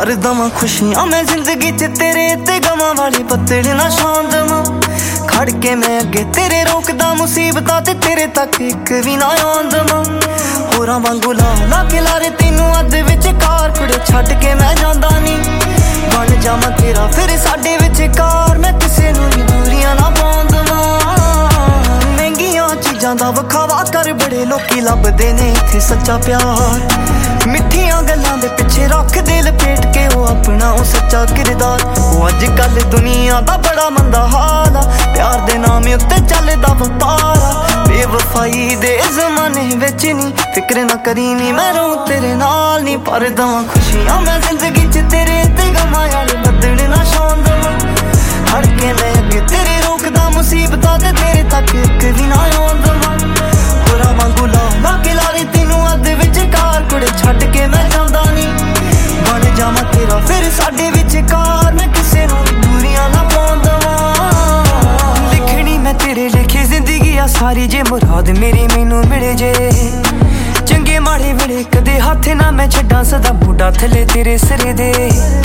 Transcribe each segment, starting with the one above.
पर दवां खुशियां मैं जिंदगी च तेरे ते गवां वाली पत्तड़ ना छां दवां खड़ के मैं अगे तेरे रोकदा मुसीबतां ते तेरे तक एक भी ना आउण दवां होरां वांगू ला के लारे तैनूं अध विच कार कुड़े छड्ड के मैं जांदा नी बन जावां तेरा फिर साडे विच कार मैं किसे नूं वी दूरियां ना पाउण दवां महंगियां चीजां दा वखावा कर बड़े लोकी लभदे ने इत्थे सच्चा प्यार मिठियां गल्लां दे पिछे रख दे लपेट के वो अपना ओ सच्चा किरदार ओ अजकल दुनिया दा बड़ा मंदा हाल आ प्यार दे नाम उत्ते चलदा वपार आ बेवफाई दे जमाने विच नी फिक्र ना करी नी मैं रहूं तेरे नाल नी पर दवां खुशियां मैं जिंदगी च तेरे ते गवां वाले बदड़ ना छां दवां हड़ के मैं अगे तेरे रोकदा मुसीबतां ते तेरे तक एक भी ना आउण दवां होरां वांगू ला के लारे तैनूं अध विच कार कुड़े छड्ड के मैं जांदा नी बन जावां तेरा फिर साडे विच कार मैं किसे नूं दूरियां ना पाउण दवां लिखणी मैं तेरे लिखी जिंदगी आ सारी जे मुराद मेरी मैनूं मिल जे चंगे माड़े वेले कदे हत्थ ना मैं छड्डां सदा मुंडा थले तेरे सिरे दे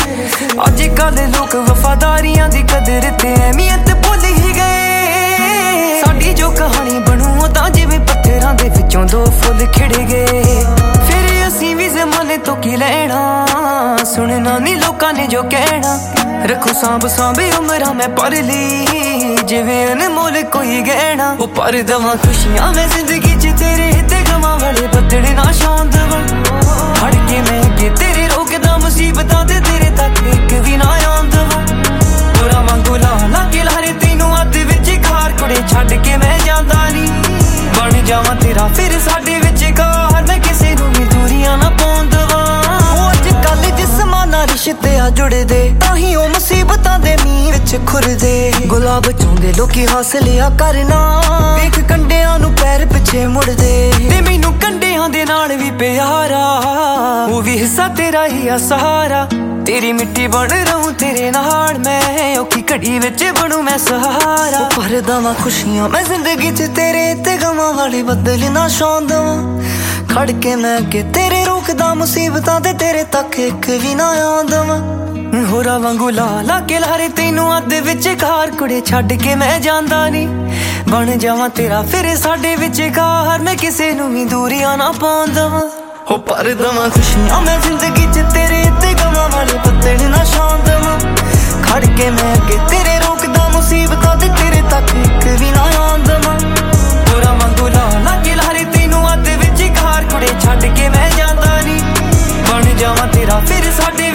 अजकल लोक वफादारियां दी कदर ते अहमियत भुल ही गए साडी जो कहानी बनू तां जिवें पत्थरां दे विचों दो फुੱਲ खिड़ गए फिर असीं भी ज़माने तो की लेना सुनना नी लोकां ने जो कहना रखो सांभ सांभे उमरां मैं पढ़ ली जिवें अनमोल कोई गहना ओ पर दवां खुशियां मैं जिंदगी च तेरे ते गवां वाले बदड़ ना छां दवां हड़ के मैं अगे तेरे रोकदा मुसीबतां ते तेरे तक एक भी ना आउण दवां होरां वांगू ला के लारे तैनूं अध विच कार कुड़े छड्ड के मैं जांदा नी बन जावां तेरा फिर साडे विच कार मैं किसे नूं भी दूरियां ना पाउण दवां अजकल जिस्माना रिश्ते आ जुड़दे ताहीं ओ मुसीबतां दे मींह विच खुरदे गुलाब चाहुंदे लोकी हासलिया करना देख कंडियां नूं पैर पिछे मुड़दे ते मैनूं कंडियां दे नाल भी प्यारा ओ भी हिस्सा तेरा ही आ सहारा तेरी मिट्टी बन रहूं तेरे नाल मैं औखी घड़ी विच बनूं मैं सहारा पर दवां खुशियां मैं जिंदगी च तेरे ते गवां वाले बदल ना छां दवां खड़ के मैं अगे तेरे रोकदा मुसीबतां ते तेरे तक एक भी ना आउण दवां होरां वांगू ला के लारे तैनूं अध विच कार कुड़े छड्ड के मैं जांदा नी बन जावां तेरा फिर साडे विच कार मैं किसे नूं भी दूरियां ना पाउण दवां हो पर दवां खुशियां मैं जिंदगी च तेरे ते गवां वाले बदड़ ना छां दवां खड़ के मैं अगे तेरे रोकदा मुसीबतां ते तेरे तक एक भी ना आउण दवां होरां वांगू ला के लारे तैनूं अध विच कार कुड़े छड्ड के मैं जांदा नी बन जावां तेरा फिर साडे